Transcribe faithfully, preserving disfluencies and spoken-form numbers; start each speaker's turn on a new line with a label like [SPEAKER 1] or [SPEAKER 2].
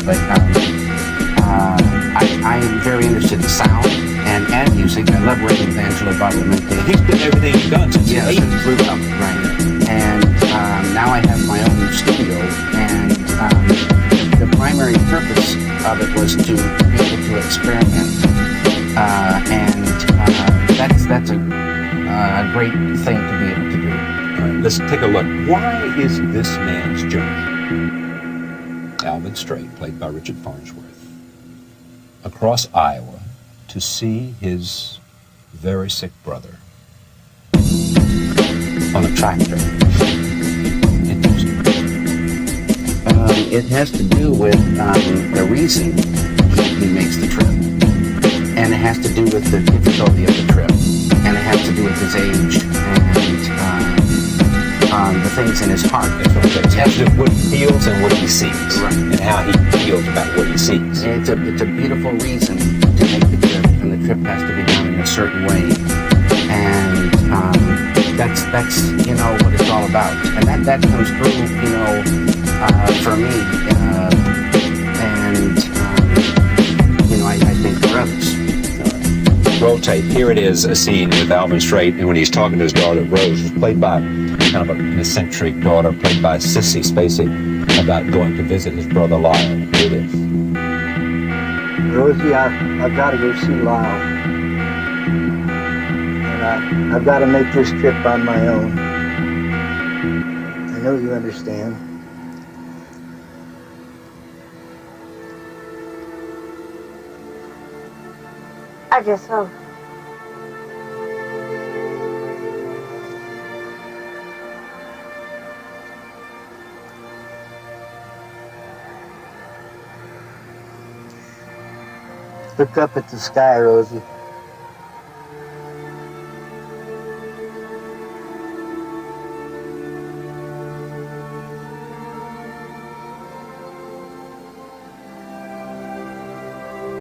[SPEAKER 1] but um, uh, I, I am very interested in sound and, and music. I love working with Angelo Badalamenti.
[SPEAKER 2] He's been everything you've done since
[SPEAKER 1] Yes,
[SPEAKER 2] the eighties.
[SPEAKER 1] grew up, right. And um, now I have my own studio, and um, the primary purpose of it was to be able to experiment, uh, and uh, that's that's a, uh, a great thing to be able to do.
[SPEAKER 2] All right, let's take a look. Why is this man's journey, Alvin Straight, played by Richard Farnsworth, across Iowa to see his very sick brother on a tractor?
[SPEAKER 1] Um, it has to do with um, the reason he, he makes the trip, and it has to do with the difficulty of the trip, and it has to do with his age and uh, um, the things in his heart.
[SPEAKER 2] That's what I'm saying. It has to do with what he feels and what he sees,
[SPEAKER 1] Right.
[SPEAKER 2] and how he feels about what he sees.
[SPEAKER 1] It's a it's a beautiful reason to make the trip, and the trip has to be done in a certain way, and um, that's that's you know what it's all about, and that that comes through you know uh, for me, uh, and um, you know I, I think for others.
[SPEAKER 2] Roll tape. Here it is, a scene with Alvin Straight, and when he's talking to his daughter Rose, who's played by kind of an eccentric daughter, played by Sissy Spacek, about going to visit his brother Lyle. Here it is.
[SPEAKER 3] Rosie, I, I've got to go see Lyle. And I, I've got to make this trip on my own. I know you understand.
[SPEAKER 4] I guess so.
[SPEAKER 3] Look up at the sky, Rosie.